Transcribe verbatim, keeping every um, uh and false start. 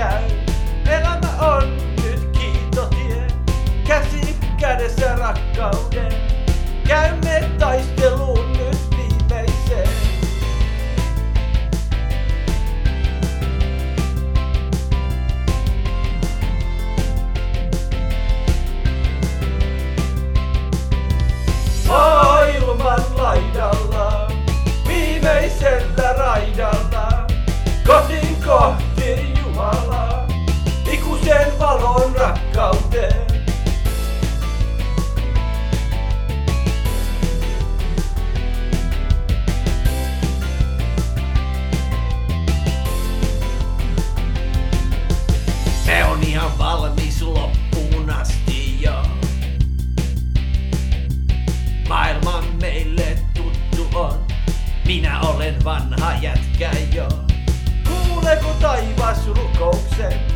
käy. Elämä on nyt kiitotie, käsi kädessä rakkauden. Käymme taisteluun nyt viimeiseen. Maailman laidalla, viimeisellä raidalla, kotiin kohti Jumalaa, ikuisen valon rakkauteen. Se on ihan valmis loppuun asti jo. Maailma meille tuttu on, minä olen vanha jätkä jo. Kuuleeko taivas rukouksen?